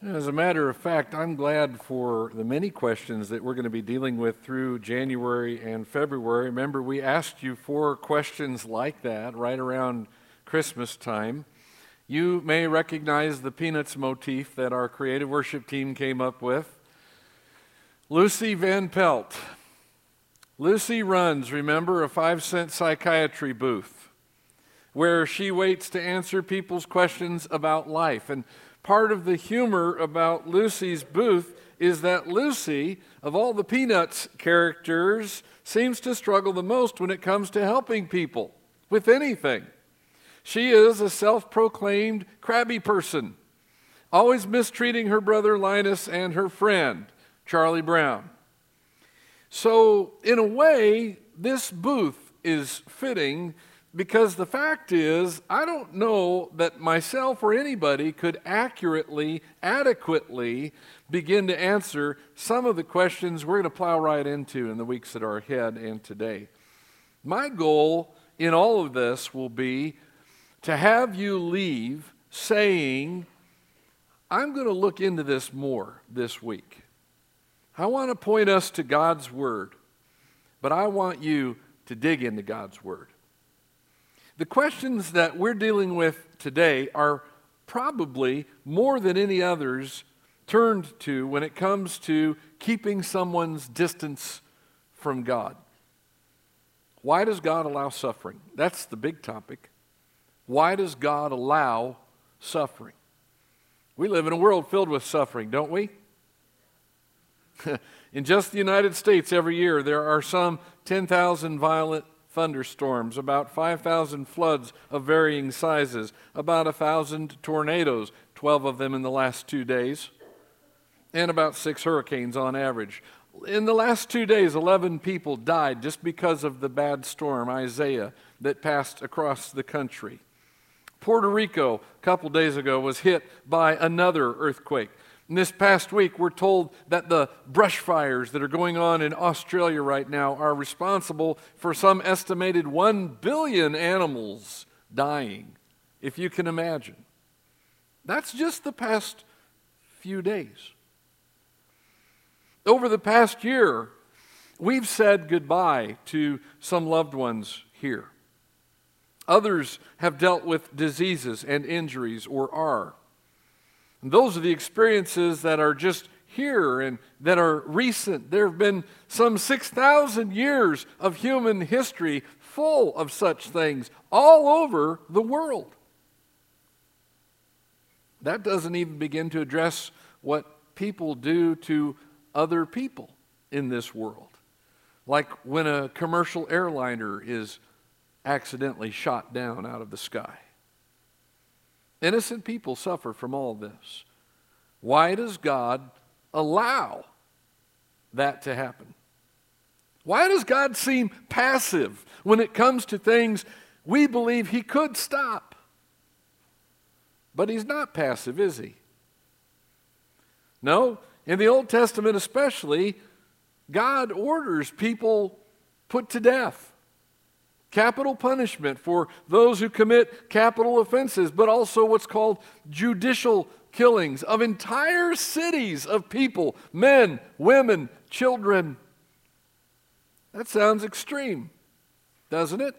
As a matter of fact, I'm glad for the many questions that we're going to be dealing with through January and February. Remember, we asked you 4 questions like that right around Christmas time. You may recognize the Peanuts motif that our creative worship team came up with. Lucy Van Pelt. Lucy runs, remember, a 5-cent psychiatry booth where she waits to answer people's questions about life. And part of the humor about Lucy's booth is that Lucy, of all the Peanuts characters, seems to struggle the most when it comes to helping people with anything. She is a self-proclaimed crabby person, always mistreating her brother Linus and her friend, Charlie Brown. So, in a way, this booth is fitting because the fact is, I don't know that myself or anybody could accurately, adequately begin to answer some of the questions we're going to plow right into in the weeks that are ahead and today. My goal in all of this will be to have you leave saying, I'm going to look into this more this week. I want to point us to God's Word, but I want you to dig into God's Word. The questions that we're dealing with today are probably more than any others turned to when it comes to keeping someone's distance from God. Why does God allow suffering? That's the big topic. Why does God allow suffering? We live in a world filled with suffering, don't we? In just the United States every year, there are some 10,000 violent thunderstorms, about 5,000 floods of varying sizes, about 1,000 tornadoes, 12 of them in the last 2 days, and about 6 hurricanes on average. In the last 2 days, 11 people died just because of the bad storm, Isaiah, that passed across the country. Puerto Rico, a couple days ago, was hit by another earthquake. And this past week, we're told that the brush fires that are going on in Australia right now are responsible for some estimated 1 billion animals dying, if you can imagine. That's just the past few days. Over the past year, we've said goodbye to some loved ones here. Others have dealt with diseases and injuries or are. And those are the experiences that are just here and that are recent. There have been some 6,000 years of human history full of such things all over the world. That doesn't even begin to address what people do to other people in this world. Like when a commercial airliner is accidentally shot down out of the sky. Innocent people suffer from all this. Why does God allow that to happen? Why does God seem passive when it comes to things we believe He could stop? But He's not passive, is He? No, in the Old Testament especially, God orders people put to death. Capital punishment for those who commit capital offenses, but also what's called judicial killings of entire cities of people, men, women, children. That sounds extreme, doesn't it?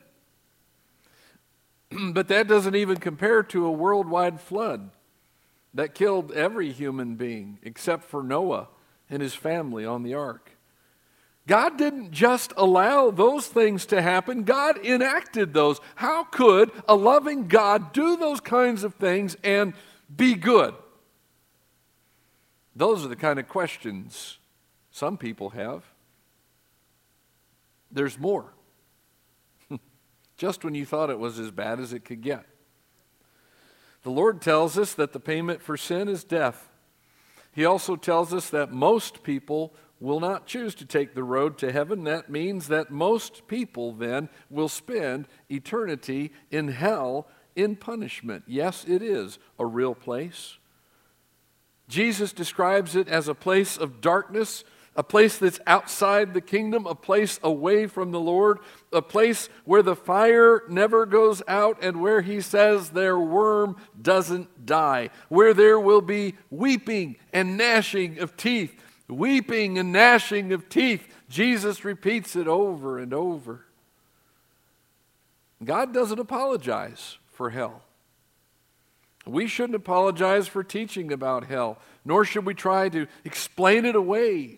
But that doesn't even compare to a worldwide flood that killed every human being except for Noah and his family on the ark. God didn't just allow those things to happen, God enacted those. How could a loving God do those kinds of things and be good? Those are the kind of questions some people have. There's more. Just when you thought it was as bad as it could get. The Lord tells us that the payment for sin is death. He also tells us that most people will not choose to take the road to heaven. That means that most people then will spend eternity in hell in punishment. Yes, it is a real place. Jesus describes it as a place of darkness a place that's outside the kingdom, a place away from the Lord, a place where the fire never goes out and where he says their worm doesn't die, where there will be weeping and gnashing of teeth. Weeping and gnashing of teeth. Jesus repeats it over and over. God doesn't apologize for hell. We shouldn't apologize for teaching about hell, nor should we try to explain it away.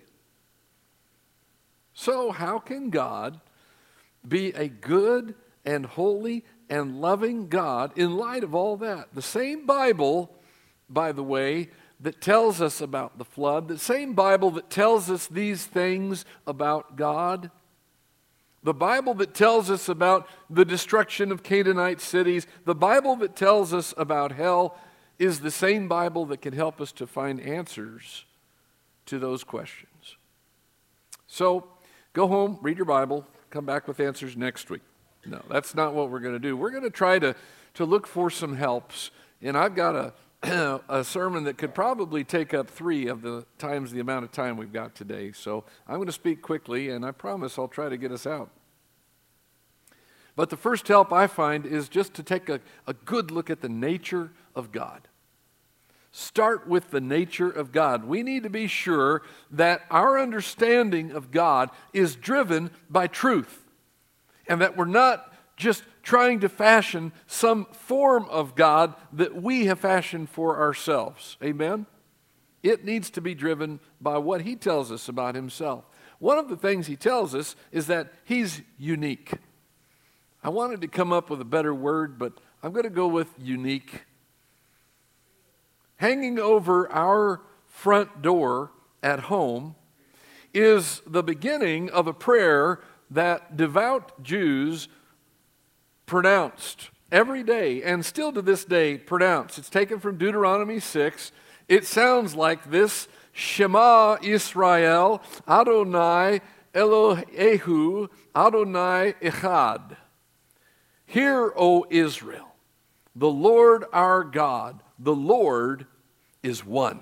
So how can God be a good and holy and loving God in light of all that? The same Bible, by the way, that tells us about the flood, the same Bible that tells us these things about God, the Bible that tells us about the destruction of Canaanite cities, the Bible that tells us about hell, is the same Bible that can help us to find answers to those questions. So, go home, read your Bible, come back with answers next week. No, that's not what we're going to do. We're going to try to look for some helps. And I've got a sermon that could probably take up 3 of the amount of time we've got today. So I'm going to speak quickly, and I promise I'll try to get us out. But the first help I find is just to take a good look at the nature of God. Start with the nature of God. We need to be sure that our understanding of God is driven by truth, and that we're not just trying to fashion some form of God that we have fashioned for ourselves. Amen? It needs to be driven by what he tells us about himself. One of the things he tells us is that he's unique. I wanted to come up with a better word, but I'm going to go with unique. Hanging over our front door at home is the beginning of a prayer that devout Jews pronounced every day, and still to this day pronounce. It's taken from Deuteronomy 6. It sounds like this: Shema Yisrael, Adonai Elohehu, Adonai Echad. Hear, O Israel, the Lord our God, the Lord is one.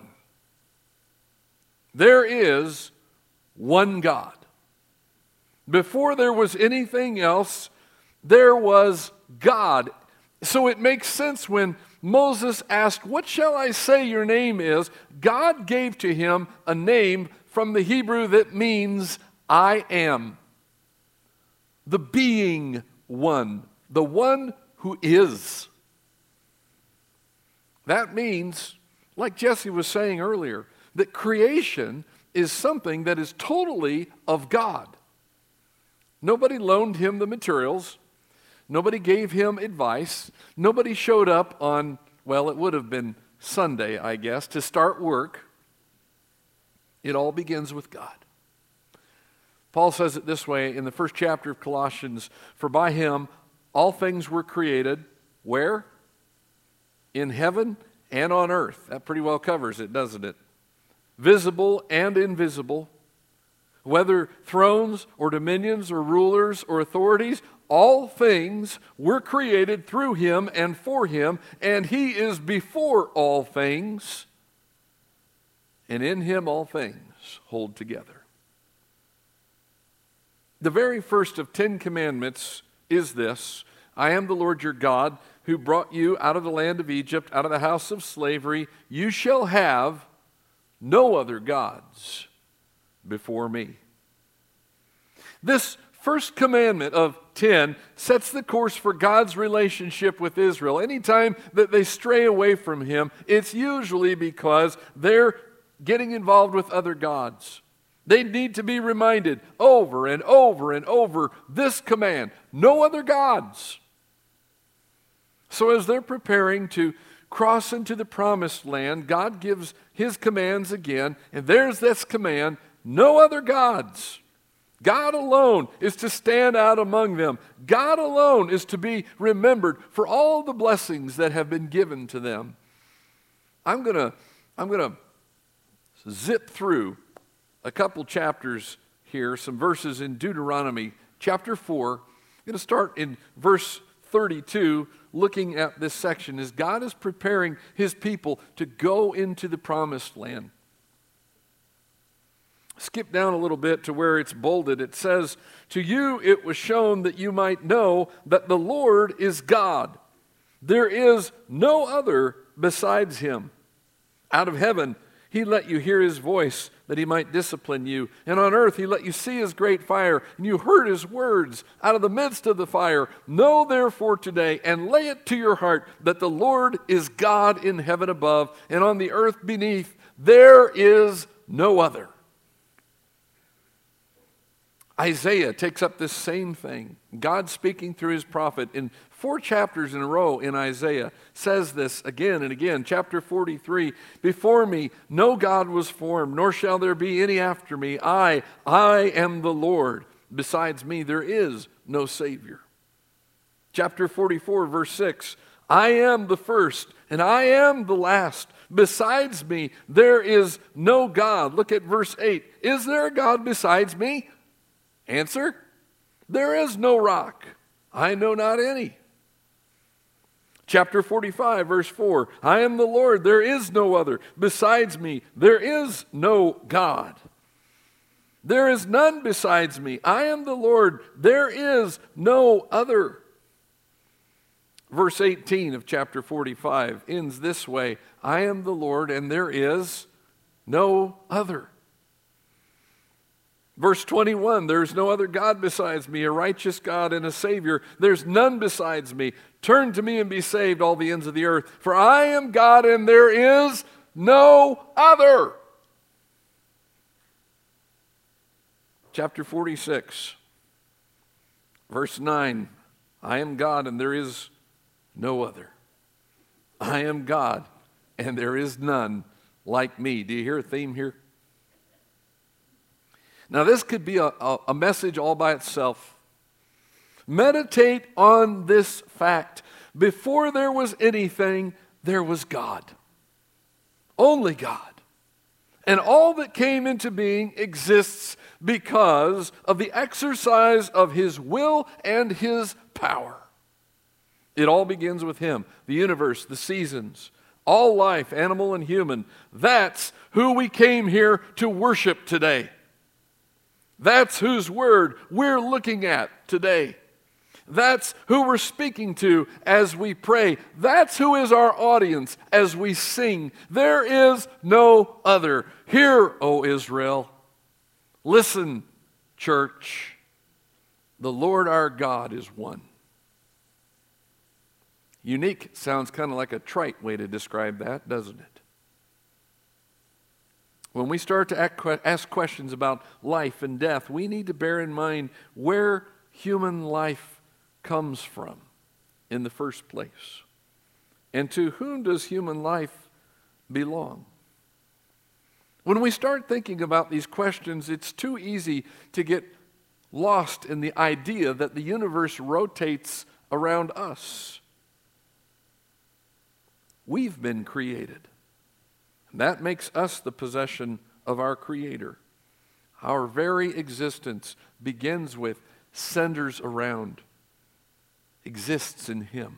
There is one God. Before there was anything else, there was God. So it makes sense when Moses asked, "What shall I say your name is?" God gave to him a name from the Hebrew that means I am. The being one. The one who is. That means, like Jesse was saying earlier, that creation is something that is totally of God. Nobody loaned him the materials. Nobody gave him advice. Nobody showed up on, well, it would have been Sunday, I guess, to start work. It all begins with God. Paul says it this way in the first chapter of Colossians: "For by him all things were created," where? In heaven and on earth. That pretty well covers it, doesn't it? Visible and invisible. Whether thrones or dominions or rulers or authorities, all things were created through him and for him, and he is before all things, and in him all things hold together. The very first of 10 commandments is this: "I am the Lord your God, who brought you out of the land of Egypt, out of the house of slavery. You shall have no other gods before me." This first commandment of 10 sets the course for God's relationship with Israel. Anytime that they stray away from him, it's usually because they're getting involved with other gods. They need to be reminded over and over and over this command: no other gods. So as they're preparing to cross into the promised land, God gives his commands again, and there's this command: no other gods. God alone is to stand out among them. God alone is to be remembered for all the blessings that have been given to them. I'm going to zip through a couple chapters here, some verses in Deuteronomy chapter 4. I'm going to start in verse 32, looking at this section as God is preparing his people to go into the promised land. Skip down a little bit to where it's bolded. It says, "To you it was shown that you might know that the Lord is God. There is no other besides him. Out of heaven he let you hear his voice, that he might discipline you. And on earth he let you see his great fire, and you heard his words out of the midst of the fire. Know therefore today, and lay it to your heart, that the Lord is God in heaven above, and on the earth beneath. There is no other." Isaiah takes up this same thing. God speaking through his prophet in 4 chapters in a row in Isaiah says this again and again. Chapter 43, "Before me no God was formed, nor shall there be any after me. I am the Lord. Besides me there is no Savior." Chapter 44, verse 6, "I am the first and I am the last. Besides me there is no God." Look at verse 8. "Is there a God besides me?" Answer, "There is no rock. I know not any." Chapter 45, verse 4, "I am the Lord, there is no other. Besides me, there is no God. There is none besides me. I am the Lord, there is no other." Verse 18 of chapter 45 ends this way, "I am the Lord, and there is no other." Verse 21, "There's no other God besides me, a righteous God and a Savior. There's none besides me. Turn to me and be saved, all the ends of the earth. For I am God and there is no other." Chapter 46, verse 9, "I am God and there is no other. I am God and there is none like me." Do you hear a theme here? Now, this could be a message all by itself. Meditate on this fact. Before there was anything, there was God. Only God. And all that came into being exists because of the exercise of his will and his power. It all begins with him. The universe, the seasons, all life, animal and human. That's who we came here to worship today. That's whose word we're looking at today. That's who we're speaking to as we pray. That's who is our audience as we sing. There is no other. Hear, O Israel. Listen, church. The Lord our God is one. Unique sounds kind of like a trite way to describe that, doesn't it? When we start to ask questions about life and death, we need to bear in mind where human life comes from in the first place. And to whom does human life belong? When we start thinking about these questions, it's too easy to get lost in the idea that the universe rotates around us. We've been created. That makes us the possession of our Creator. Our very existence begins with, centers around, exists in Him.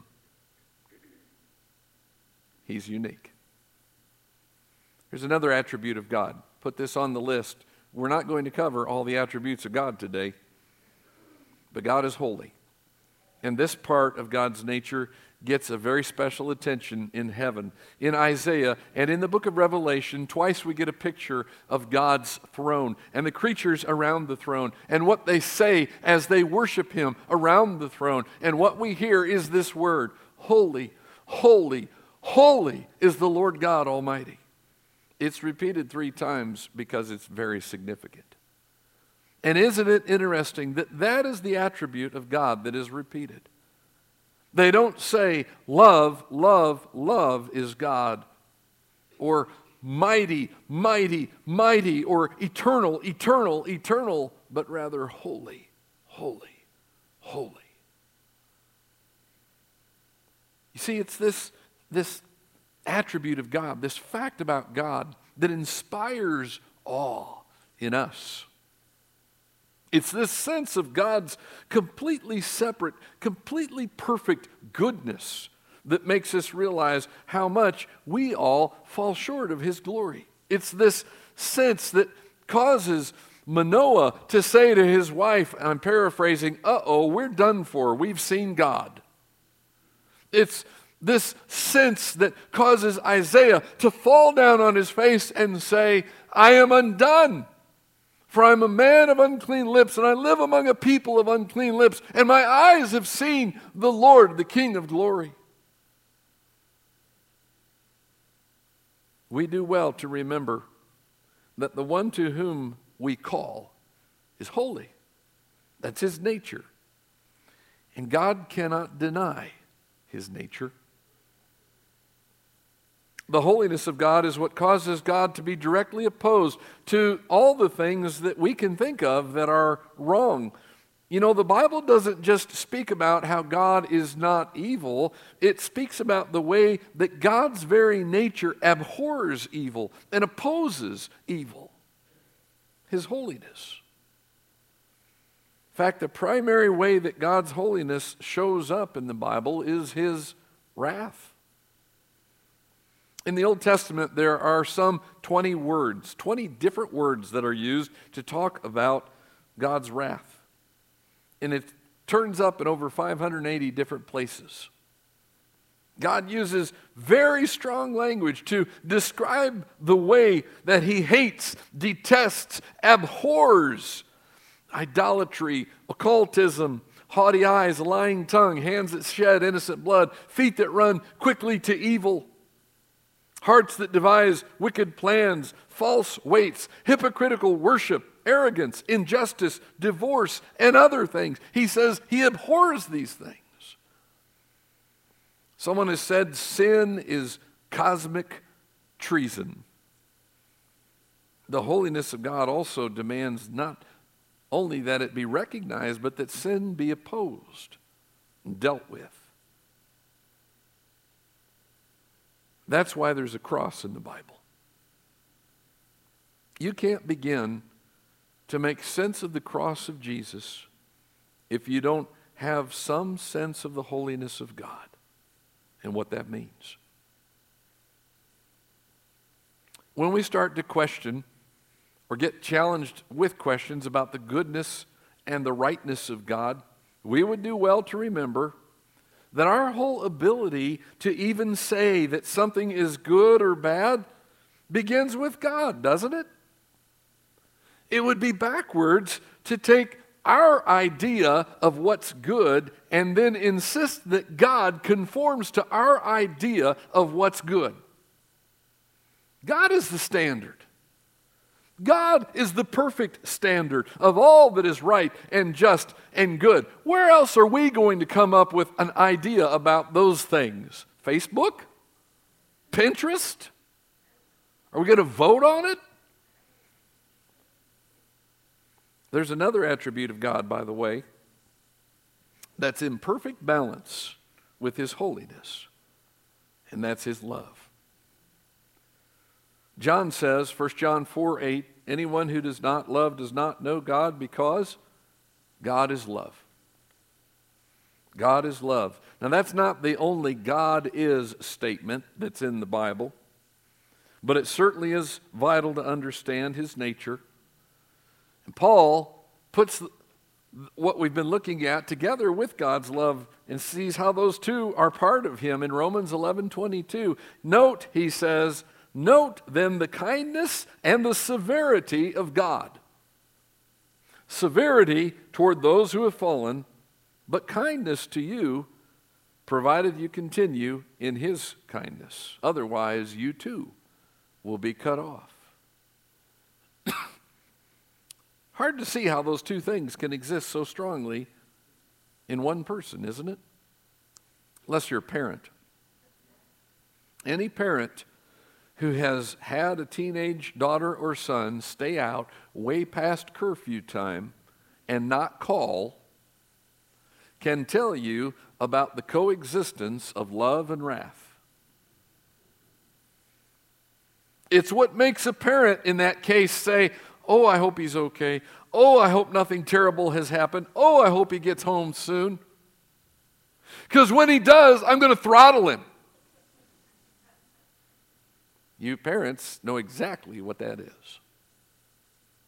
He's unique. Here's another attribute of God. Put this on the list. We're not going to cover all the attributes of God today, but God is holy. And this part of God's nature gets a very special attention in heaven. In Isaiah and in the book of Revelation, twice we get a picture of God's throne and the creatures around the throne and what they say as they worship Him around the throne. And what we hear is this word, holy, holy, holy is the Lord God Almighty. It's repeated 3 times because it's very significant. And isn't it interesting that that is the attribute of God that is repeated? They don't say, love, love, love is God, or mighty, mighty, mighty, or eternal, eternal, eternal, but rather holy, holy, holy. You see, it's this attribute of God, this fact about God that inspires awe in us. It's this sense of God's completely separate, completely perfect goodness that makes us realize how much we all fall short of His glory. It's this sense that causes Manoah to say to his wife, and I'm paraphrasing, we're done for. We've seen God. It's this sense that causes Isaiah to fall down on his face and say, I am undone, for I'm a man of unclean lips, and I live among a people of unclean lips, and my eyes have seen the Lord, the King of glory. We do well to remember that the one to whom we call is holy. That's his nature. And God cannot deny his nature. The holiness of God is what causes God to be directly opposed to all the things that we can think of that are wrong. You know, the Bible doesn't just speak about how God is not evil. It speaks about the way that God's very nature abhors evil and opposes evil. His holiness. In fact, the primary way that God's holiness shows up in the Bible is his wrath. In the Old Testament, there are some 20 different words that are used to talk about God's wrath. And it turns up in over 580 different places. God uses very strong language to describe the way that he hates, detests, abhors idolatry, occultism, haughty eyes, a lying tongue, hands that shed innocent blood, feet that run quickly to evil, hearts that devise wicked plans, false weights, hypocritical worship, arrogance, injustice, divorce, and other things. He says he abhors these things. Someone has said sin is cosmic treason. The holiness of God also demands not only that it be recognized, but that sin be opposed and dealt with. That's why there's a cross in the Bible. You can't begin to make sense of the cross of Jesus if you don't have some sense of the holiness of God and what that means. When we start to question or get challenged with questions about the goodness and the rightness of God, we would do well to remember that our whole ability to even say that something is good or bad begins with God, doesn't it? It would be backwards to take our idea of what's good and then insist that God conforms to our idea of what's good. God is the standard. God is the perfect standard of all that is right and just and good. Where else are we going to come up with an idea about those things? Facebook? Pinterest? Are we going to vote on it? There's another attribute of God, by the way, that's in perfect balance with his holiness, and that's his love. John says, 1 John 4:8, anyone who does not love does not know God, because God is love. God is love. Now that's not the only God is statement that's in the Bible, but it certainly is vital to understand his nature. And Paul puts what we've been looking at together with God's love and sees how those two are part of him in Romans 11:22. Note, he says, note then the kindness and the severity of God. Severity toward those who have fallen, but kindness to you, provided you continue in his kindness. Otherwise, you too will be cut off. Hard to see how those two things can exist so strongly in one person, isn't it? Unless you're a parent. Any parent who has had a teenage daughter or son stay out way past curfew time and not call can tell you about the coexistence of love and wrath. It's what makes a parent in that case say, oh, I hope he's okay. Oh, I hope nothing terrible has happened. Oh, I hope he gets home soon. Because when he does, I'm going to throttle him. You parents know exactly what that is.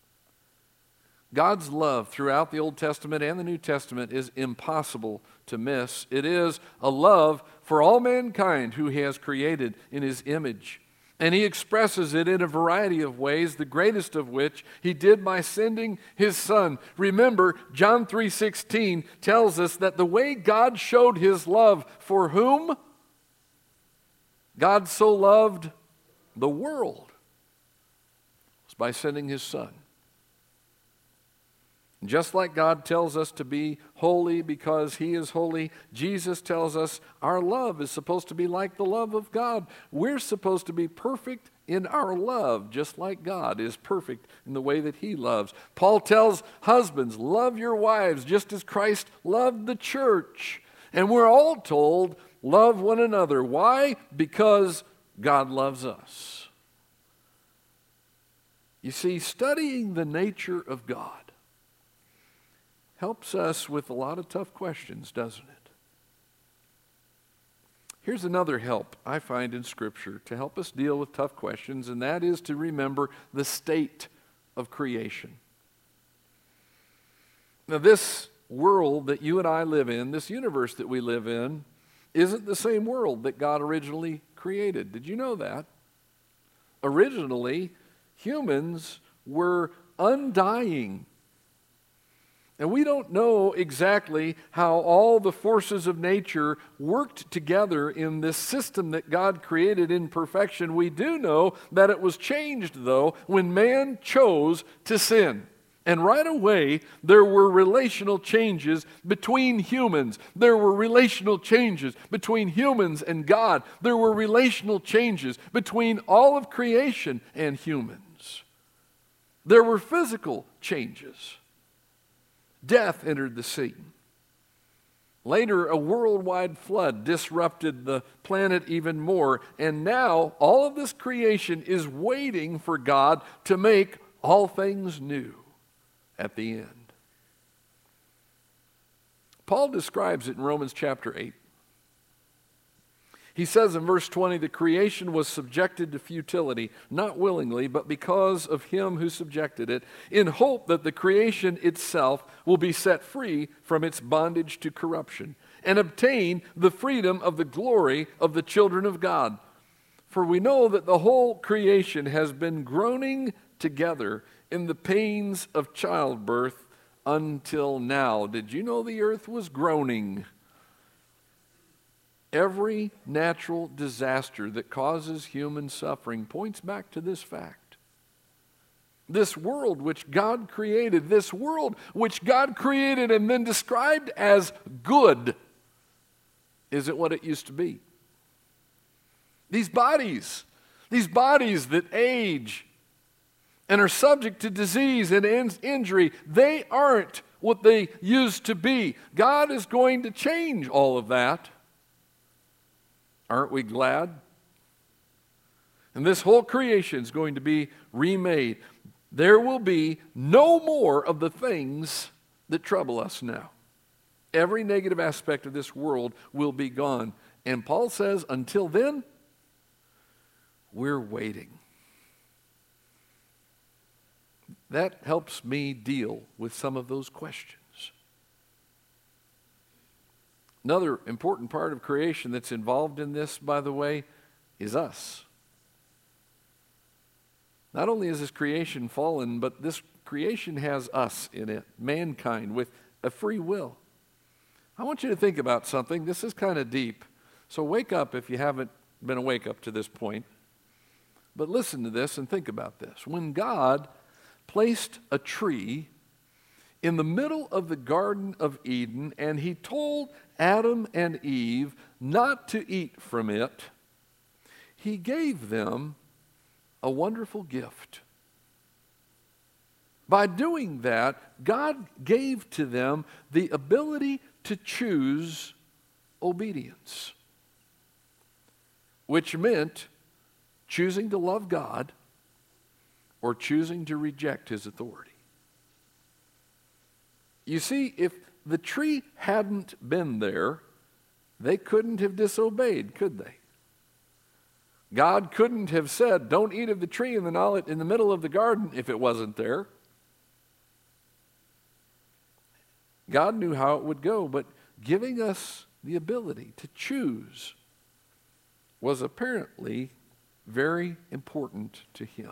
God's love throughout the Old Testament and the New Testament is impossible to miss. It is a love for all mankind who He has created in His image. And He expresses it in a variety of ways, the greatest of which He did by sending His Son. Remember, John 3:16 tells us that the way God showed His love for whom? God so loved the world was by sending His Son. Just like God tells us to be holy because He is holy, Jesus tells us our love is supposed to be like the love of God. We're supposed to be perfect in our love, just like God is perfect in the way that He loves. Paul tells husbands, love your wives just as Christ loved the church. And we're all told, love one another. Why? Because God loves us. You see, studying the nature of God helps us with a lot of tough questions, doesn't it? Here's another help I find in Scripture to help us deal with tough questions, and that is to remember the state of creation. Now, this world that you and I live in, this universe that we live in, isn't the same world that God originally created. Did you know that? Originally, humans were undying. And we don't know exactly how all the forces of nature worked together in this system that God created in perfection. We do know that it was changed, though, when man chose to sin. And right away, there were relational changes between humans. There were relational changes between humans and God. There were relational changes between all of creation and humans. There were physical changes. Death entered the scene. Later, a worldwide flood disrupted the planet even more, and now all of this creation is waiting for God to make all things new at the end. Paul describes it in Romans chapter 8. He says in verse 20, the creation was subjected to futility, not willingly, but because of Him who subjected it, in hope that the creation itself will be set free from its bondage to corruption and obtain the freedom of the glory of the children of God. For we know that the whole creation has been groaning together in the pains of childbirth until now. Did you know the earth was groaning? Every natural disaster that causes human suffering points back to this fact. This world which God created, and then described as good, isn't what it used to be. These bodies that age and are subject to disease and injury, they aren't what they used to be. God is going to change all of that. Aren't we glad? And this whole creation is going to be remade. There will be no more of the things that trouble us now. Every negative aspect of this world will be gone. And Paul says, until then, we're waiting. That helps me deal with some of those questions. Another important part of creation that's involved in this, by the way, is us. Not only is this creation fallen, but this creation has us in it, mankind, with a free will. I want you to think about something. This is kind of deep, so wake up if you haven't been awake up to this point. But listen to this and think about this. When God placed a tree in the middle of the Garden of Eden, and He told Adam and Eve not to eat from it, He gave them a wonderful gift. By doing that, God gave to them the ability to choose obedience, which meant choosing to love God or choosing to reject His authority. You see, if the tree hadn't been there, they couldn't have disobeyed, could they? God couldn't have said, don't eat of the tree in the middle of the garden if it wasn't there. God knew how it would go, but giving us the ability to choose was apparently very important to him.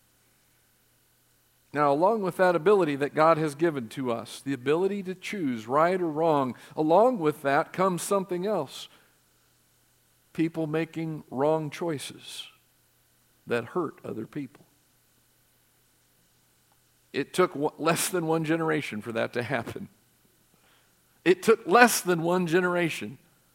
Now, along with that ability that God has given to us, the ability to choose right or wrong, along with that comes something else. People making wrong choices that hurt other people. It took less than one generation for that to happen. It took less than one generation.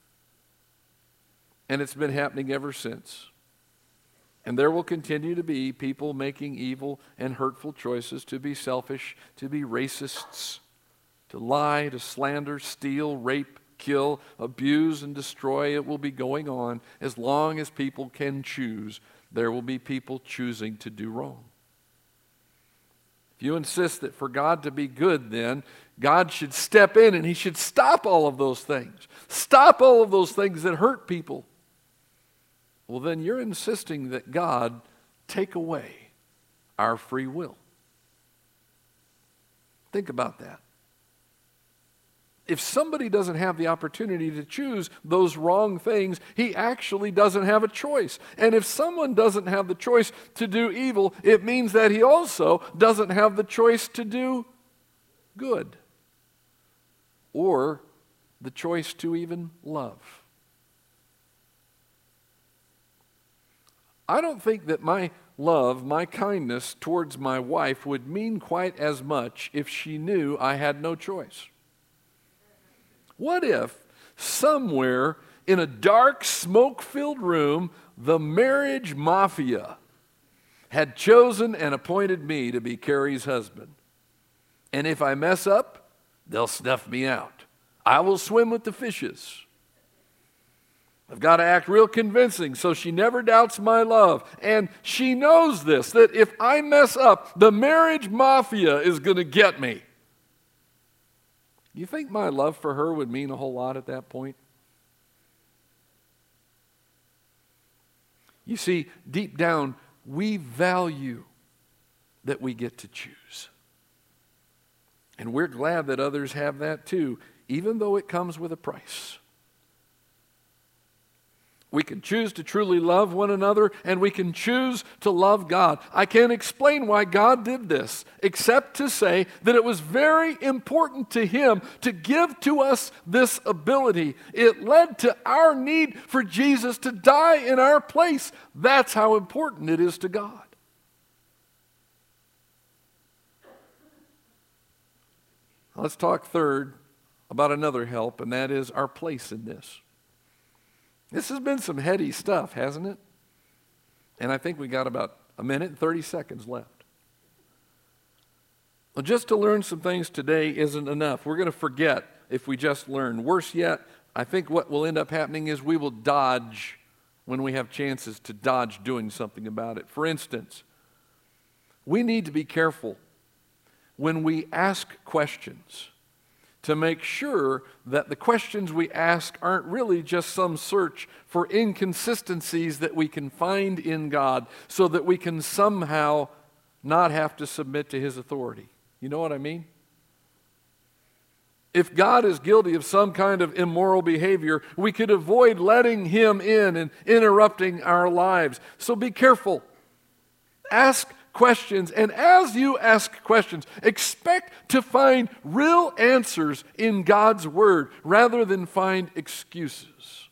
And it's been happening ever since. And there will continue to be people making evil and hurtful choices, to be selfish, to be racists, to lie, to slander, steal, rape, kill, abuse, and destroy. It will be going on as long as people can choose. There will be people choosing to do wrong. If you insist that for God to be good, then God should step in and he should stop all of those things. Stop all of those things that hurt people. Well, then you're insisting that God take away our free will. Think about that. If somebody doesn't have the opportunity to choose those wrong things, he actually doesn't have a choice. And if someone doesn't have the choice to do evil, it means that he also doesn't have the choice to do good, or the choice to even love. I don't think that my love, my kindness towards my wife would mean quite as much if she knew I had no choice. What if somewhere in a dark, smoke-filled room, the marriage mafia had chosen and appointed me to be Carrie's husband? And if I mess up, they'll snuff me out. I will swim with the fishes. I've got to act real convincing so she never doubts my love. And she knows this, that if I mess up, the marriage mafia is going to get me. You think my love for her would mean a whole lot at that point? You see, deep down, we value that we get to choose. And we're glad that others have that too, even though it comes with a price. We can choose to truly love one another, and we can choose to love God. I can't explain why God did this, except to say that it was very important to him to give to us this ability. It led to our need for Jesus to die in our place. That's how important it is to God. Let's talk third about another help, and that is our place in this. This has been some heady stuff, hasn't it? And I think we got about a minute and 30 seconds left. Well, just to learn some things today isn't enough. We're going to forget if we just learn. Worse yet, I think what will end up happening is we will dodge when we have chances to dodge doing something about it. For instance, we need to be careful when we ask questions to make sure that the questions we ask aren't really just some search for inconsistencies that we can find in God so that we can somehow not have to submit to his authority. You know what I mean? If God is guilty of some kind of immoral behavior, we could avoid letting him in and interrupting our lives. So be careful. Ask questions, and as you ask questions, expect to find real answers in God's Word rather than find excuses.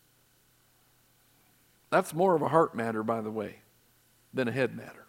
That's more of a heart matter, by the way, than a head matter.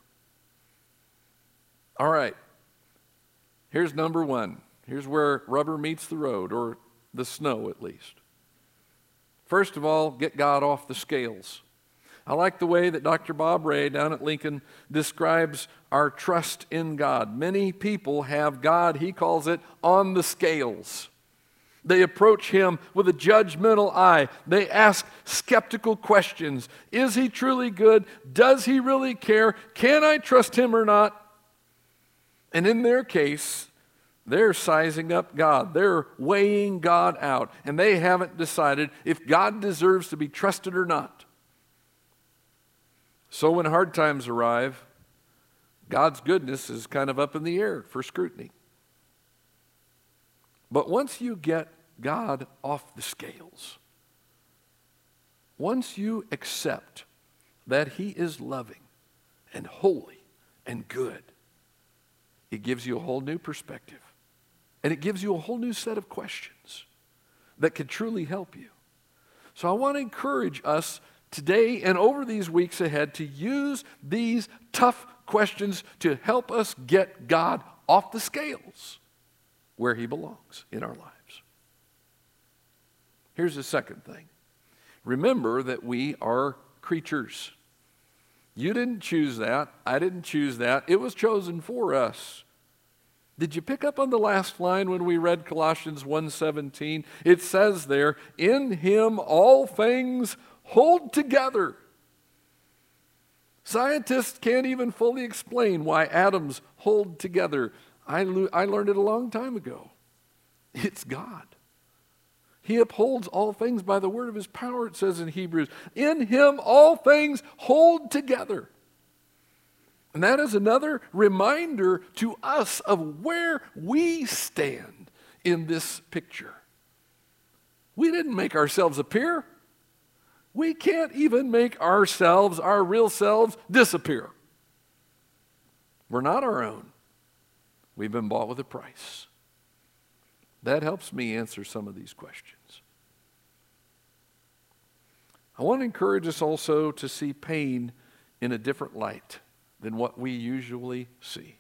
All right, here's number one. Here's where rubber meets the road, or the snow at least. First of all, get God off the scales. I like the way that Dr. Bob Ray down at Lincoln describes our trust in God. Many people have God, he calls it, on the scales. They approach him with a judgmental eye. They ask skeptical questions. Is he truly good? Does he really care? Can I trust him or not? And in their case, they're sizing up God. They're weighing God out. And they haven't decided if God deserves to be trusted or not. So when hard times arrive, God's goodness is kind of up in the air for scrutiny. But once you get God off the scales, once you accept that He is loving and holy and good, it gives you a whole new perspective. And it gives you a whole new set of questions that could truly help you. So I want to encourage us today and over these weeks ahead to use these tough questions to help us get God off the scales where He belongs in our lives. Here's the second thing. Remember that we are creatures. You didn't choose that. I didn't choose that. It was chosen for us. Did you pick up on the last line when we read Colossians 1:17? It says there, in Him all things hold together. Scientists can't even fully explain why atoms hold together. I learned it a long time ago. It's God. He upholds all things by the word of His power, it says in Hebrews. In Him all things hold together. And that is another reminder to us of where we stand in this picture. We didn't make ourselves appear. We can't even make ourselves, our real selves, disappear. We're not our own. We've been bought with a price. That helps me answer some of these questions. I want to encourage us also to see pain in a different light than what we usually see.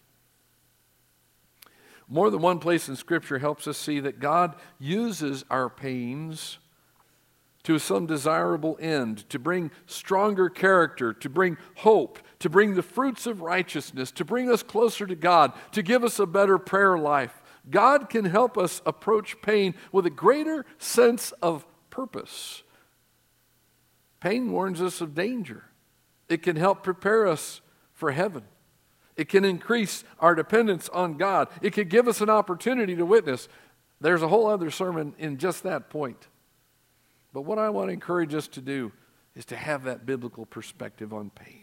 More than one place in Scripture helps us see that God uses our pains to some desirable end, to bring stronger character, to bring hope, to bring the fruits of righteousness, to bring us closer to God, to give us a better prayer life. God can help us approach pain with a greater sense of purpose. Pain warns us of danger. It can help prepare us for heaven. It can increase our dependence on God. It can give us an opportunity to witness. There's a whole other sermon in just that point. But what I want to encourage us to do is to have that biblical perspective on pain.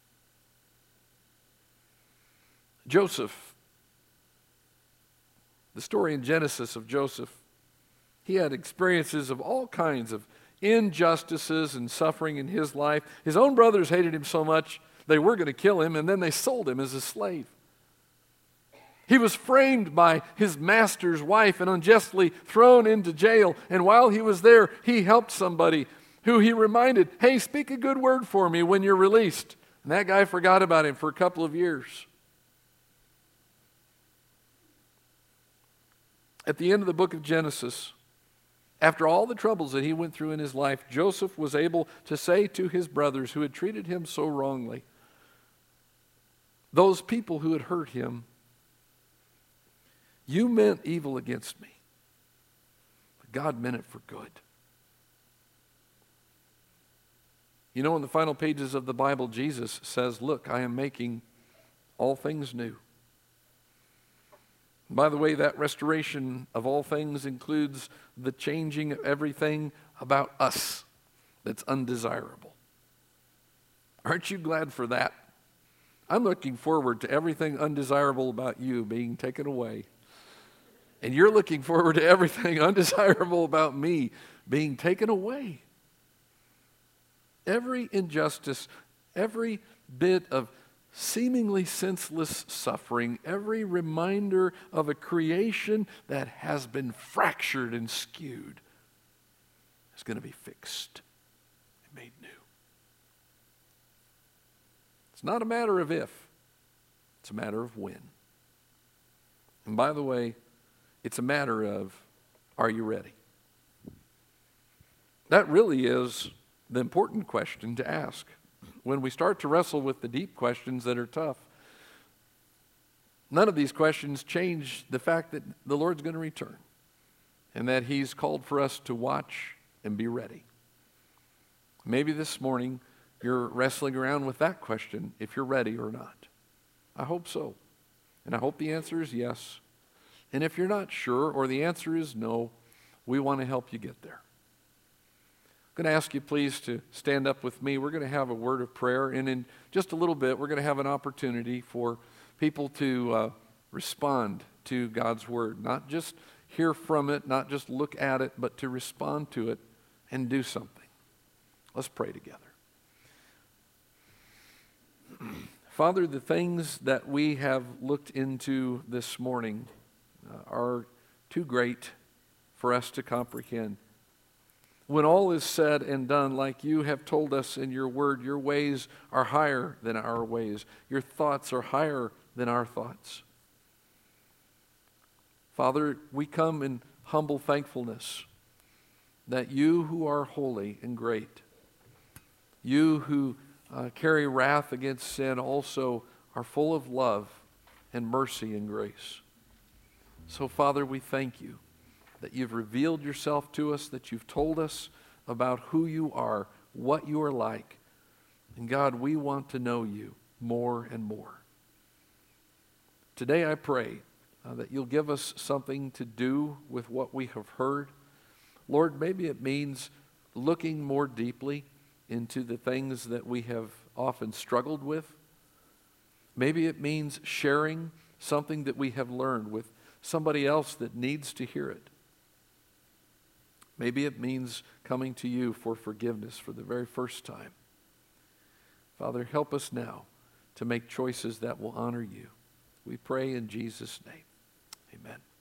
Joseph, the story in Genesis of Joseph, he had experiences of all kinds of injustices and suffering in his life. His own brothers hated him so much they were going to kill him, and then they sold him as a slave. He was framed by his master's wife and unjustly thrown into jail. And while he was there, he helped somebody who he reminded, hey, speak a good word for me when you're released. And that guy forgot about him for a couple of years. At the end of the book of Genesis, after all the troubles that he went through in his life, Joseph was able to say to his brothers who had treated him so wrongly, those people who had hurt him, you meant evil against me, but God meant it for good. You know, in the final pages of the Bible, Jesus says, look, I am making all things new. And by the way, that restoration of all things includes the changing of everything about us that's undesirable. Aren't you glad for that? I'm looking forward to everything undesirable about you being taken away. And you're looking forward to everything undesirable about me being taken away. Every injustice, every bit of seemingly senseless suffering, every reminder of a creation that has been fractured and skewed is going to be fixed and made new. It's not a matter of if, it's a matter of when. And by the way, it's a matter of, are you ready? That really is the important question to ask. When we start to wrestle with the deep questions that are tough, none of these questions change the fact that the Lord's going to return and that He's called for us to watch and be ready. Maybe this morning you're wrestling around with that question, if you're ready or not. I hope so. And I hope the answer is yes. And if you're not sure or the answer is no, we want to help you get there. I'm going to ask you please to stand up with me. We're going to have a word of prayer, and in just a little bit we're going to have an opportunity for people to respond to God's word, not just hear from it, not just look at it, but to respond to it and do something. Let's pray together. Father, the things that we have looked into this morning are too great for us to comprehend. When all is said and done, like you have told us in your word, your ways are higher than our ways. Your thoughts are higher than our thoughts. Father, we come in humble thankfulness that you who are holy and great, you who carry wrath against sin, also are full of love and mercy and grace. So, Father, we thank you that you've revealed yourself to us, that you've told us about who you are, what you are like. And God, we want to know you more and more. Today I pray that you'll give us something to do with what we have heard. Lord, maybe it means looking more deeply into the things that we have often struggled with. Maybe it means sharing something that we have learned with somebody else that needs to hear it. Maybe it means coming to you for forgiveness for the very first time. Father, help us now to make choices that will honor you. We pray in Jesus' name. Amen.